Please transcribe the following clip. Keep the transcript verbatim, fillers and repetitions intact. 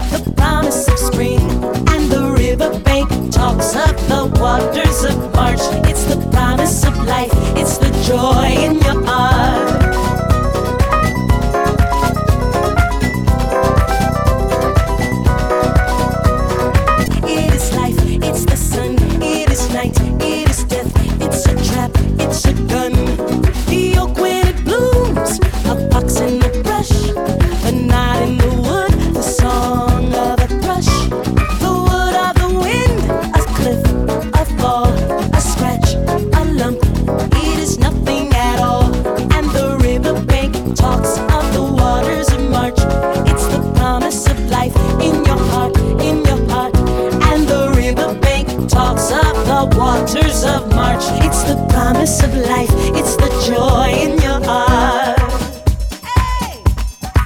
the promise of spring, and the riverbank talks of the waters of March. It's the promise of life, it's the joy in your heart. It is life, it's the sun, it is night, it is death, it's a trap, it's a gun. The oak when it blooms, a fox in the brush, but not in the wood, the song of a thrush. The wood of the wind, a cliff, a fall, a scratch, a lump, it is nothing at all. And the riverbank talks of the waters of March. It's the promise of life in your heart, in your heart. And the riverbank talks of the waters of March. It's the promise of life, it's the joy in your heart.